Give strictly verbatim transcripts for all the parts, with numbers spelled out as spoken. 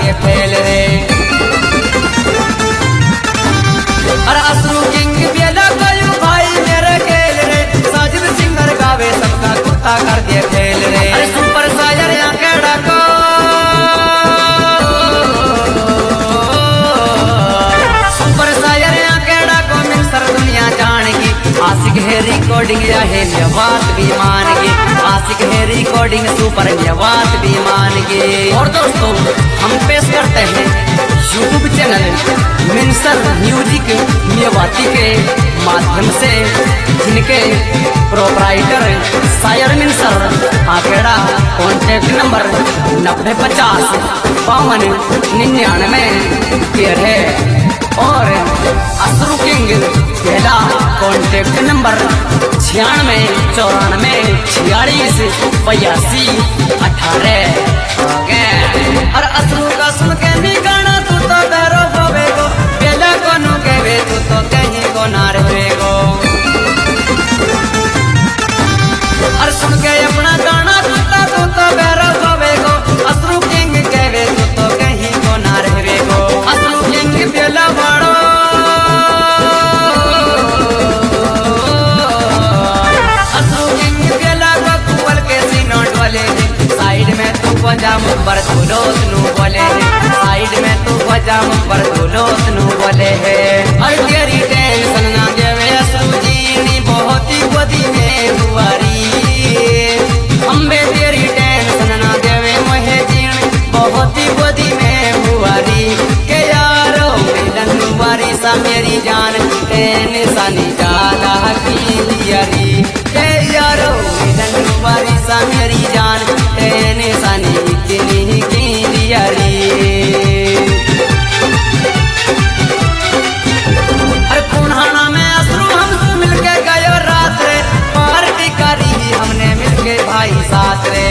के फैल रे। अरे असरू किंग बेला गयू भाई मेरे खेल रे, साजिद सिंगर गावे सबका कुत्ता कर के फैल रे। अरे सुपर सायर यहाँ केड़ा को सुपर सायर यहाँ केड़ा को मिक्सर दुनिया जानेगी। आशिक है रिकॉर्डिंग या है बात भी मान गे, आशिक है रिकॉर्डिंग सुपर ये बात भी मान गे। और दोस्तों हम पेश करते हैं YouTube channel mixer music Mewati के माध्यम से, जिनके proprietor Sayar mixer Akheda. Contact number नब्बे पचास बावन निन्यानवे तेरह और असरू किंग पहला कॉन्टेक्ट नंबर छियानवे चौरानवे छियालीस बयासी अठारह। और असरू का सुन के नहीं गाना तू तो डरो भवेगो, पहला कोनो कहवे तू तो कहीं को ना रहेगो। और सुन के अपना गाना तू तो तू तो डरो भवेगो, असरू किंग कहवे तू तो कहीं को ना रहेगो। असरू किंग पहला बड़ो साइड में तू बजा मुबर तू लोत नू बोले है, साइड में तू बजा मुबर तू लोत नू बोले है। और तेरी टेंशन ना देवे असरू जी नी बहुत ही गोदी में बुआरी, अम्बे तेरी टेंशन ना देवे मोहे जीण बहुत ही गोदी में बुआरी। के यारो मिलन बुआरी सा मेरी जान टेंशन ज्यादा की दियारी। के यारो मिलन बुआरी सा मेरी जान निशानी इतनी की दियारी। अरे पुनहाना में असरू हम मिलके गयो रात रे, पार्टी करी हमने मिलके भाई साथ रे।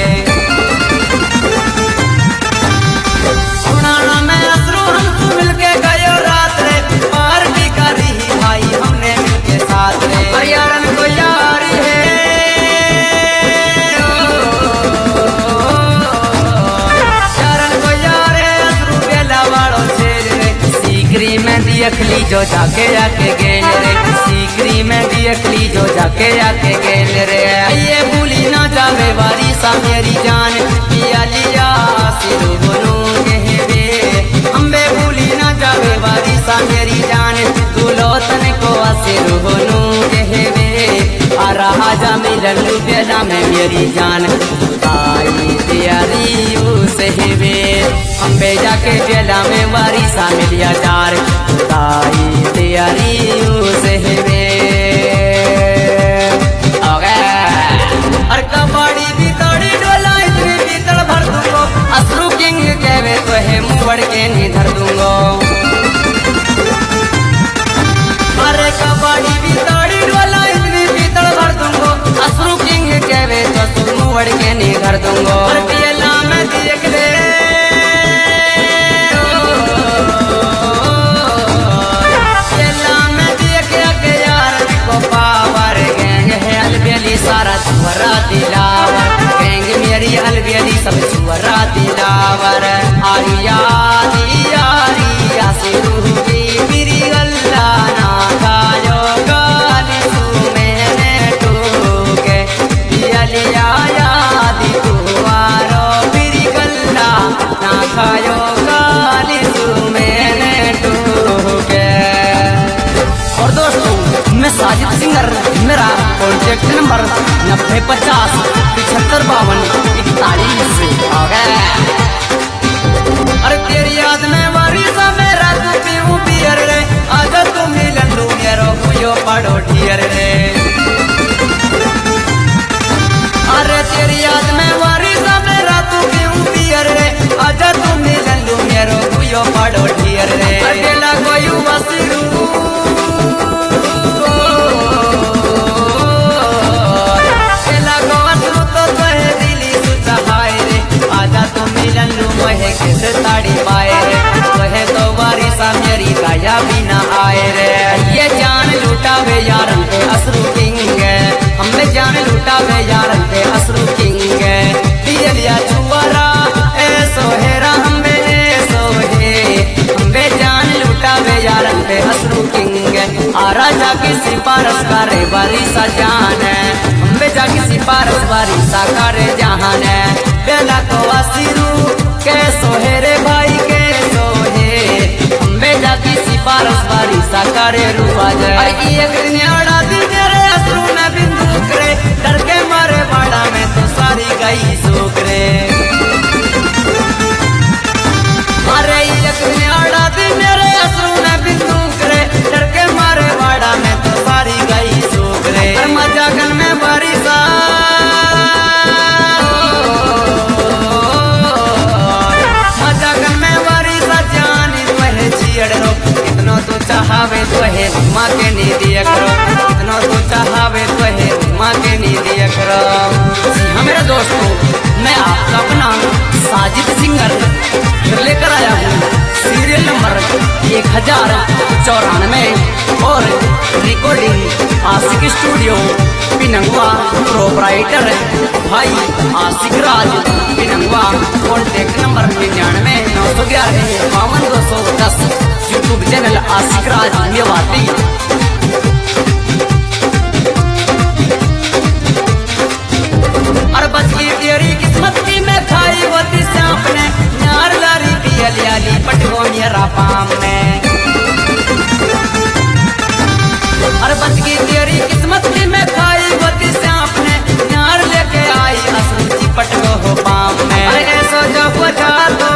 पुनहाना में असरू हम मिलके गयो रात रे, पार्टी करी भाई हमने मिलके साथ रे। यारन को यारी है दियखली जो जाके जाके गेल रे, सीकरी में दियखली जो जाके जाके गेल रे। ये भूली ना जावे वारी सा मेरी जान, पिया लिया सिरू बोलू कहवे। अम्बे भूली ना जावे वारी सा मेरी जान, दुलोतन को सिरू बोलू कहवे। आ रहा जा मिलन बेला में मेरी जान, आई तैयारी उसे हेवे। अम्बे जाके बेला में वारी सा मिलिया जार, आई तैयारी उसे हेवे। और कबाड़ी भी तोड़ी डोला इतनी भीतर भर दूंगो, असरू किंग कहवे तो है मुंह बढ़ के नहीं धर दूंगो। अरे कबाड़ी भी तोड़ी डोला इतनी भीतर भर दूंगो, असरू किंग कहवे तो मुंह बढ़ के नहीं धर दूंगो। और पियला में देख ले सारा छुअरा दिलावर, गैंग मेरी अलबेली सब छुअरा दिलावर। आरिया दियारिया से रूही मेरी गल्ला ना गायो गाली तू मैंने टोके, दिया लिया यादी तुम्हारो मेरी गल्ला ना गायो गाली तू मैंने टोके। और दोस्तों मैं साजिद सिंगर, मेरा कॉन्टेक्ट नंबर नब्बे पचास पिछहत्तर बावन इकतालीस आ गया। अरे तेरी याद में वारी सा मेरा तू पीऊं पियर रे, आजा तू मिलन लू मेरो कुयो पड़ो ठियर रे। अरे तेरी याद में वारी सा मेरा तू पीऊं पियर रे, आजा तू मिलन लू मेरो कुयो पड़ो ठियर रे। अकेला कोई वसीरू ताड़ी पाए रे, वह तो वारी सा मेरी गाया भी ना आए रे। ये जान लुटावे यारन पे असरू किंग, हमें जान लुटावे यारन पे असरू किंग। दिया लिया छुआरा ए सोहेरा हमें ए सो आरा जाके सिफारस करे बारी सा जान है, अम्बे जाके सिफारस बारी सा करे जहान है। बेला को आसिरू के सोहेरे भाई के सोहे, अम्बे जाके सिफारस बारी सा करे रुआ जाए। एक दिन अड़ा दी तेरे असरू में बिंदुक रे, डर के मारे बाड़ा में तो सारी गई सूख रे। अरे एक दिन अड़ा दी मेरे असरू में बिंदुक रे, डर के मारे बाड़ा में तो सारी गई सूख रे। मजागन में बारिशा मजागन में बारिशा जानी तुहे चियड़ रो, कितनो तो चाहवे तुहे माँ के नी दिया करो, कितनो तो चाहवे तुहे माँ के नी दिया करो। जी हाँ मेरे दोस्तों, मैं आपका अपना साजिद सिंगर लेकर आया हूँ सीरियल नंबर एक हजार चौरानवे और recording Ashiq studio Pinangwa, proprietor भाई आशिक राज पिनंगवा, कॉन्टेक्ट नंबर निन्यानवे नौ सौ ग्यारह बावन दो सौ दस, यूट्यूब चैनल आशिक राज मेवाती। और बच की तेरी किस्मत की मैं खाई होती सांप ने, यार लारी पियल याली पटको मेरा पाम में। और बच की तेरी किस्मत की मैं खाई होती सांप ने, यार लेके आई असुची पटको हो पाम में। अरे ऐसो जो बजा दो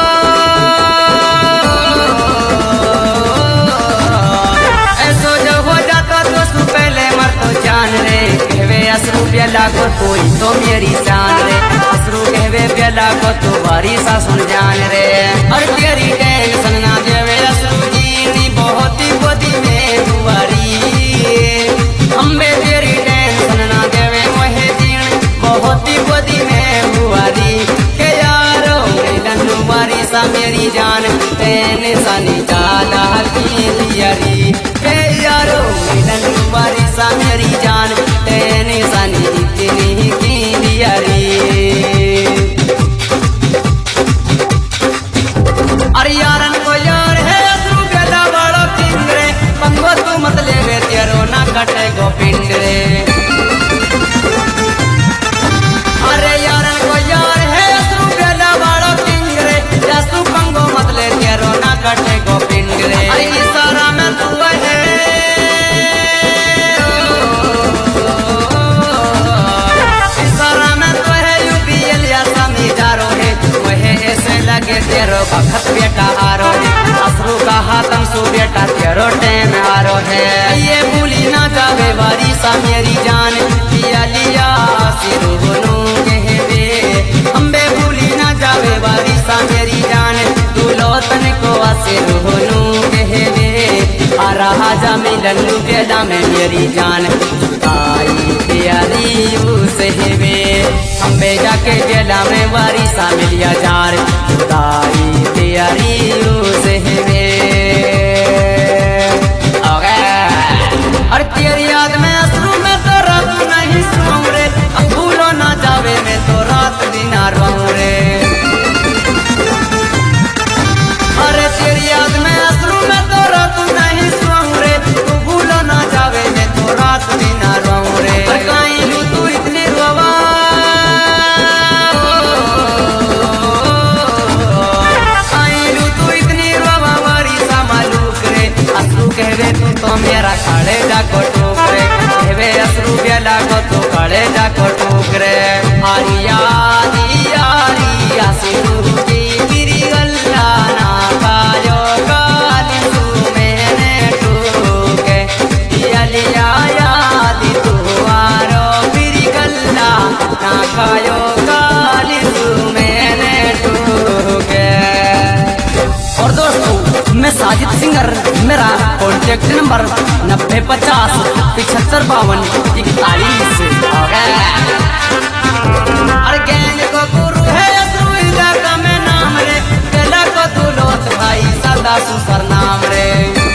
ऐसो जो हो जाता तो सु पहले मर तो जान रे, कहवे असरू प्याला को कोई तो मेरी जान रे, असरू कहवे प्याला को तो बारी सा सुन जान रे। और तेरी टेंशन ना देवे असरू जीनी बहुत ही गोदी में दुआरी, अम्बे तेरी टेंशन ना देवे मोहे जीन बहुत ही गोदी में बुआरी। के यारो लन्नू मारी सा मेरी जान तेने सानी ज्यादा की लियारी, के यारो लन्नू मारी सा मेरी जान तेने सानी इतनी की लियारी। अरे यारन को यार है असरू बेला बड़ो किंग रे, पंगो तू मत लेवे तेरो ना कटे गो पिंड रे। अरे यारन को यार है असरू बेला बड़ो किंग रे, जसू पंगो मत ले तेरो ना कटे गो पिंड रे। अरे इशारा में तू है इशारा में तू है यूपीएल या समी जारो है, वहे ऐसे लगे तेरो बखत बेटा हारो है, असरू का हाथम सु बेटा तेरो टेम हारो है। ये भूली ना जावे बारी सा मेरी जान, लिया लिया सिरू होनू कहवे, अम्बे भूली ना जावे बारी सा मेरी जान, तू लोतन को सिरू होनू कहवे। आ रहा जा मिलन बेला में मेरी जान, आई प्यारी उसे हेवे, अम्बे जाके बेला में बारी सा मिलिया जार, आई प्यारी उसे हेवे। और तेरी याद में असरू में तो रात नहीं सोऊं रे, अब भूलो ना जावे मैं तो रात दिन रहूं रे। अरे तेरी याद में असरू में तो रात नहीं सोऊं रे, तू भूलो ना जावे मैं तो रात दिन रहूं रे। कहीं लू तू इतनी रोवा कहीं लू तू इतनी रोवा वारी सा मालूक रे, असरू कहवे तू तो मेरा खड़े जाको टोकरे, कहवे असरू बेला को तो खड़े जाको टोकरे। आरिया यारी आसिरू की मेरी गल्ला ना खायो काली तू मैंने टोके, दिया लिया याद तू आरो मेरी गल्ला ना खायो काली तू मैंने टोके। और दोस्तों मैं साजिद सिंगर, मेरा कॉन्टेक्ट नंबर नब्बे पचास पिछहत्तर बावन इकतालीस। अरे गैंग को गुरु है असरू इलाका में नाम रे, बेला को तू लोत भाई सदा सुसर नाम रे।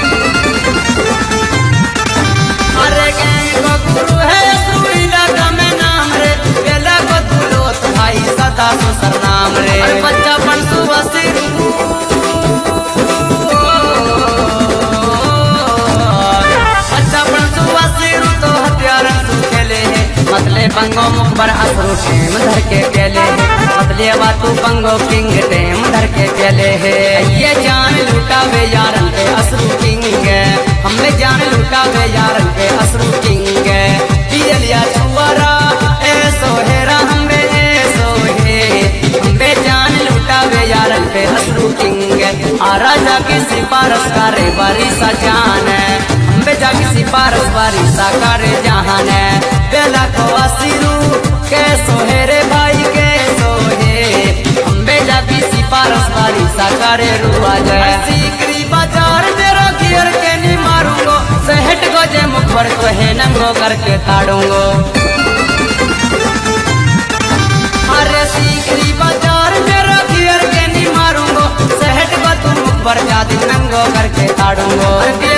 अरे गैंग को गुरु है असरू इलाका में नाम रे, बेला को तू लोत भाई सदा सुसर नाम रे। अरे बच्चा पन सुबह सिरू पंगो मुखबर असरु टेम धर के प्याले बदले बातू पंगो किंग टेम धर के प्याले है ये जान लुटावे यारन के असरु किंग हमें जान लुटावे यारन के असरु किंग पियलिया छुआरा ए सोहेरा हमें ए सोहे हमें जान लुटावे यारन के असरु किंग आ राजा की सिफारिश करे बारी सा जान हमें जाकी सिफारिश बारी सा करे जहान बेला को असिरू के सोहेरे भाई के सोहे हमें जाकी सिफारिश बारी सा करे रुआ जाए सीकरी बाजार तेरा घेर के नहीं मारूंगो सहट गो जे मुखबर तो है नंगो करके ताड़ूंगो अरे सीकरी बाजार तेरा घेर के नहीं मारूंगो सहट गो तुम मुखबर जाती नंगो करके ताड़ूंगो